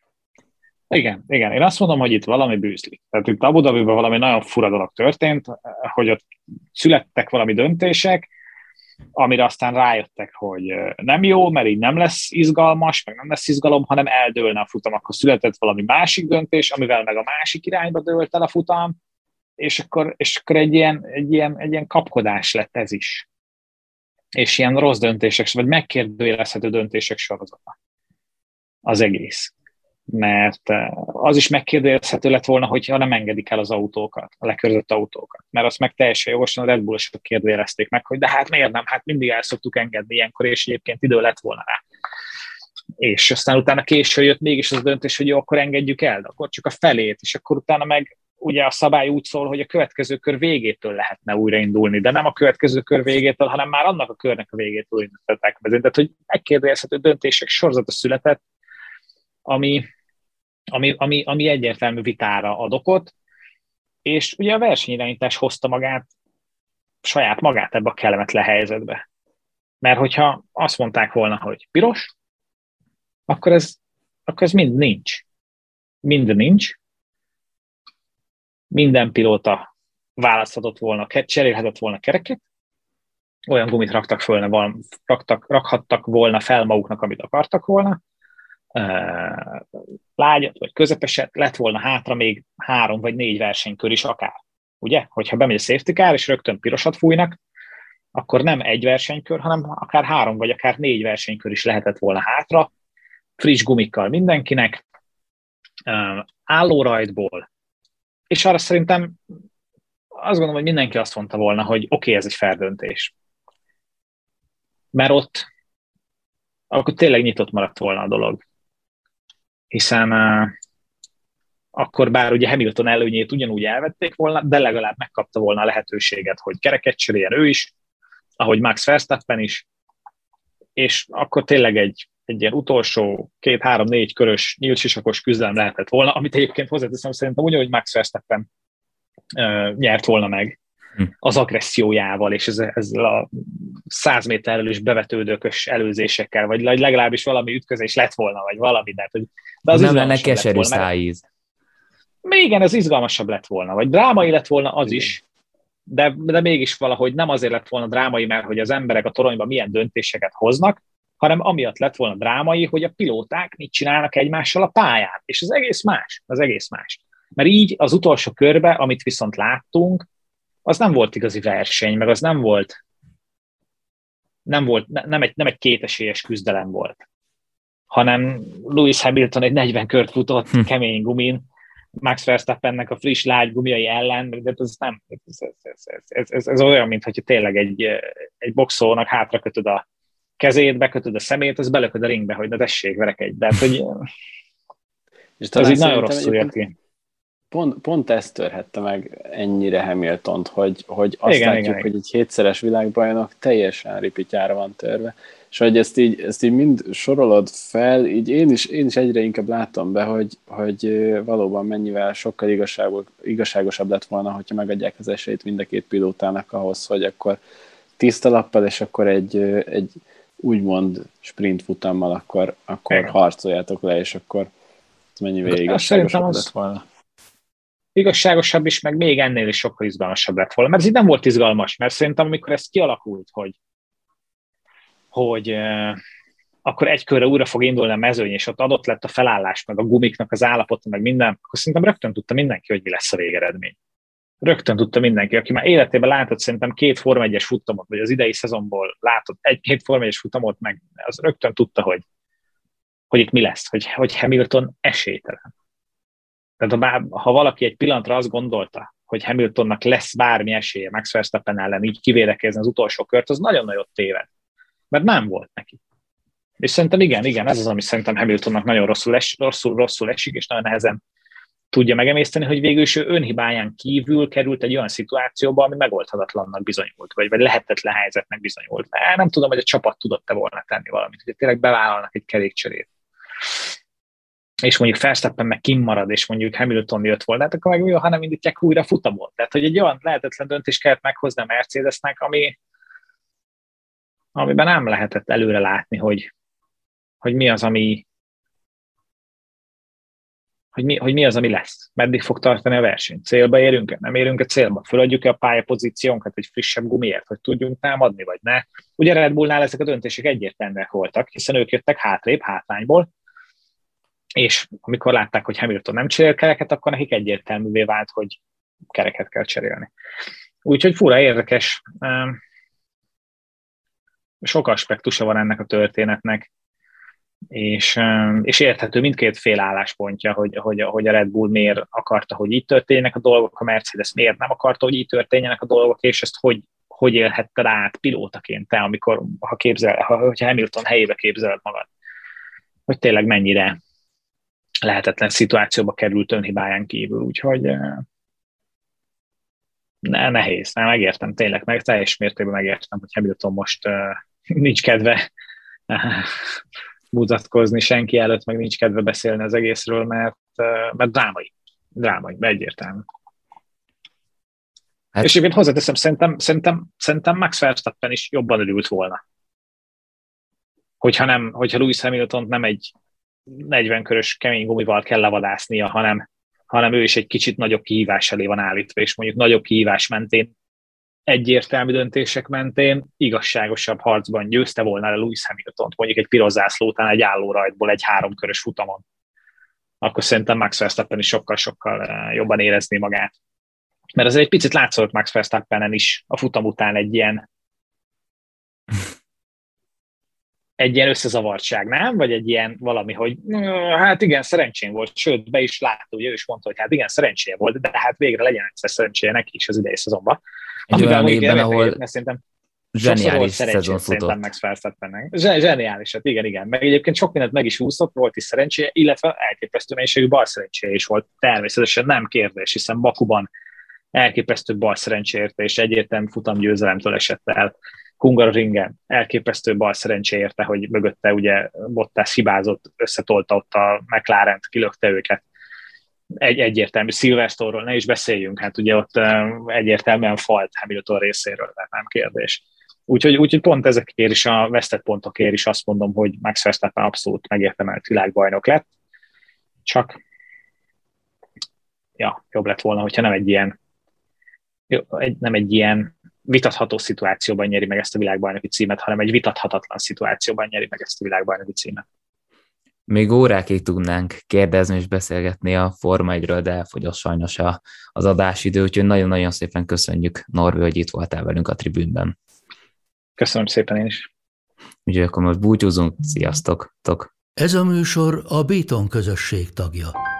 Igen. Én azt mondom, hogy itt valami bűzlik. Tehát itt Abu Dhabiban valami nagyon fura dolog történt, hogy ott születtek valami döntések, amire aztán rájöttek, hogy nem jó, mert így nem lesz izgalmas, meg nem lesz izgalom, hanem eldőlne a futam. Akkor született valami másik döntés, amivel meg a másik irányba dőlt el a futam, és akkor egy ilyen kapkodás lett ez is. És ilyen rossz döntések, vagy megkérdőjelezhető döntések sorozata az egész. Mert az is megkérdezhető lett volna, hogyha nem engedik el az autókat, a lekörözött autókat. Mert azt meg teljesen jogosan a Red Bull-osok kérdőjelezték meg, hogy de hát miért nem, hát mindig el szoktuk engedni ilyenkor, és egyébként idő lett volna rá. És aztán utána később jött mégis az a döntés, hogy jó, akkor engedjük el, de akkor csak a felét, és akkor utána meg ugye a szabály úgy szól, hogy a következő kör végétől lehetne újraindulni, de nem a következő kör végétől, hanem már annak a körnek a végétől indították be. Tehát, hogy megkérdezhető döntések sorozata született, ami egyértelmű vitára ad okot, és ugye a versenyirányítás hozta saját magát ebbe a kellemetlen helyzetbe. Mert hogyha azt mondták volna, hogy piros, akkor ez mind nincs. Mind nincs. Minden pilóta választhatott volna, cserélhetett volna kereket, olyan gumit rakhattak volna fel maguknak, amit akartak volna, lágyat vagy közepeset, lett volna hátra még 3 vagy 4 versenykör is akár. Ugye? Hogyha bemegy a safety car, és rögtön pirosat fújnak, akkor nem egy versenykör, hanem akár 3 vagy akár 4 versenykör is lehetett volna hátra, friss gumikkal mindenkinek, állórajtból, és arra szerintem azt gondolom, hogy mindenki azt mondta volna, hogy oké, ez egy fair döntés. Mert ott akkor tényleg nyitott maradt volna a dolog. Hiszen akkor bár ugye Hamilton előnyét ugyanúgy elvették volna, de legalább megkapta volna a lehetőséget, hogy kereket cseréljen ő is, ahogy Max Verstappen is, és akkor tényleg egy ilyen utolsó 2-3-4 körös nyíltsisakos küzdelem lehetett volna, amit egyébként hozzáteszem szerintem úgy, hogy Max Verstappen nyert volna meg az agressziójával, és ezzel a 100 méterrel is bevetődőkös előzésekkel, vagy legalábbis valami ütközés lett volna, vagy valami, de az nem lenne keserű szájíz. Igen, ez izgalmasabb lett volna, vagy drámai lett volna az is, de mégis valahogy nem azért lett volna drámai, mert hogy az emberek a toronyban milyen döntéseket hoznak, hanem amiatt lett volna drámai, hogy a pilóták mit csinálnak egymással a pályán, és az egész más. Mert így az utolsó körbe, amit viszont láttunk, az nem volt igazi verseny, meg az nem egy kétesélyes küzdelem volt, hanem Lewis Hamilton egy 40 kört futott kemény gumin, Max Verstappennek a friss lágy gumiai ellen, de ez olyan, mintha tényleg egy boxolónak hátra kötöd a kezét, bekötöd a szemét, az belököd a ringbe, hogy ne tessék, verekedj. De hogy és ez így nagyon rosszul jött ki. Pont ezt törhette meg ennyire Hamiltont, hogy azt látjuk, hogy egy 7-szeres világbajnok teljesen ripityára van törve, és hogy ezt így mind sorolod fel, így én is egyre inkább látom be, hogy valóban mennyivel sokkal igazságosabb lett volna, hogyha megadják az esélyt mind a két pilótának ahhoz, hogy akkor tiszta lappal, és akkor egy úgymond sprint futammal akkor harcoljátok le, és akkor mennyivel igazságosabb lett volna. Igazságosabb is, meg még ennél is sokkal izgalmasabb lett volna. Mert ez így nem volt izgalmas, mert szerintem amikor ez kialakult, hogy akkor egy körre újra fog indulni a mezőny, és ott adott lett a felállás, meg a gumiknak az állapota, meg minden, akkor szerintem rögtön tudta mindenki, hogy mi lesz a végeredmény. Rögtön tudta mindenki, aki már életében látott szerintem 2 Forma 1-es futamot, vagy az idei szezonból látott 1-2 Forma 1-es futamot, meg az rögtön tudta, hogy itt mi lesz, hogy Hamilton esélytelen. Tehát ha valaki egy pillanatra azt gondolta, hogy Hamiltonnak lesz bármi esélye Max Verstappen ellen így kivédekezni az utolsó kört, az nagyon nagyot téved. Mert nem volt neki. És szerintem igen, ez az, ami szerintem Hamiltonnak nagyon rosszul esik, és nagyon nehezen tudja megemészteni, hogy végül is ő önhibáján kívül került egy olyan szituációba, ami megoldhatatlannak bizonyult, vagy lehetetlen helyzetnek bizonyult. Nem tudom, hogy a csapat tudott-e volna tenni valamit, hogy tényleg bevállalnak egy kerékcserét. És mondjuk Verstappen meg kimarad, és mondjuk Hamilton jött volna, hát akkor meg jó, hanem indítják újra futamot. Tehát, hogy egy olyan lehetetlen döntést kellett meghozni a Mercedesnek, amiben nem lehetett előre látni, hogy mi az, ami hogy mi az, ami lesz. Meddig fog tartani a verseny? Célba érünk-e? Nem érünk-e célba? Föladjuk-e a pályapozíciónkat egy frissebb gumiért, hogy tudjunk támadni, vagy ne? Ugye Red Bullnál ezek a döntések egyértelműek voltak, hiszen ők jöttek hátrányból, és amikor látták, hogy Hamilton nem cserél kereket, akkor nekik egyértelművé vált, hogy kereket kell cserélni. Úgyhogy fura, érdekes. Sok aspektusa van ennek a történetnek, és érthető mindkét fél álláspontja, hogy a Red Bull miért akarta, hogy így történjenek a dolgok, a Mercedes miért nem akarta, hogy így történjenek a dolgok, és ezt hogy élhetted át pilótaként te, amikor, hogyha Hamilton helyébe képzeled magad, hogy tényleg mennyire lehetetlen szituációba került önhibáján kívül, úgyhogy nehéz, megértem, tényleg, teljes mértékben megértem, hogy Hamilton most nincs kedve mutatkozni senki előtt, meg nincs kedve beszélni az egészről, mert drámai, egyértelmű. Hát. És egyébként hozzáteszem, szerintem Max Verstappen is jobban örült volna. Hogyha Lewis Hamiltont nem egy 40 körös kemény gumival kell levadásznia, hanem ő is egy kicsit nagyobb kihívás elé van állítva, és mondjuk nagyobb kihívás mentén, egyértelmű döntések mentén igazságosabb harcban győzte volna le Lewis Hamiltont, mondjuk egy piros zászló után egy állórajtból egy 3 körös futamon. Akkor szerintem Max Verstappen is sokkal jobban érezné magát. Mert azért egy picit látszott Max Verstappenen is a futam után egy ilyen egy ilyen összezavartság, nem? Vagy egy ilyen valami, hogy hát igen, szerencsém volt, sőt, be is látta, ugye ő is mondta, hogy hát igen, szerencséje volt, de hát végre legyen egyszer szerencséje neki is az idei szezonban. Egy olyan évben, ahol szerintem zseniális szezon futott. Max Verstappennek. Zseniális, hát igen. Meg egyébként sok mindent meg is úszott, volt is szerencséje, illetve elképesztő mennyiségű bal szerencséje is volt. Természetesen nem kérdés, hiszen Bakuban elképesztő bal szerencséért és egyértelmű futamgyőzelemtől esett el. Hungaroringen elképesztő bal szerencsé érte, hogy mögötte ugye Bottas hibázott, összetolta ott a McLarent, kilökte őket. Egyértelmű Silverstone-ról ne is beszéljünk, hát ugye ott egyértelműen falt Hamilton részéről, tehát nem kérdés. Úgyhogy pont ezekért is, a vesztett pontokért is azt mondom, hogy Max Verstappen abszolút megértemelt világbajnok lett, csak jobb lett volna, hogyha nem egy ilyen vitatható szituációban nyeri meg ezt a világbajnoki címet, hanem egy vitathatatlan szituációban nyeri meg ezt a világbajnoki címet. Még órákig tudnánk kérdezni és beszélgetni a Forma 1-ről, de elfogyott sajnos az adásidő, úgyhogy nagyon-nagyon szépen köszönjük, Norbi, hogy itt voltál velünk a tribűnben. Köszönöm szépen én is. Úgyhogy akkor most búcsúzunk, sziasztok! Ez a műsor a Béton közösség tagja.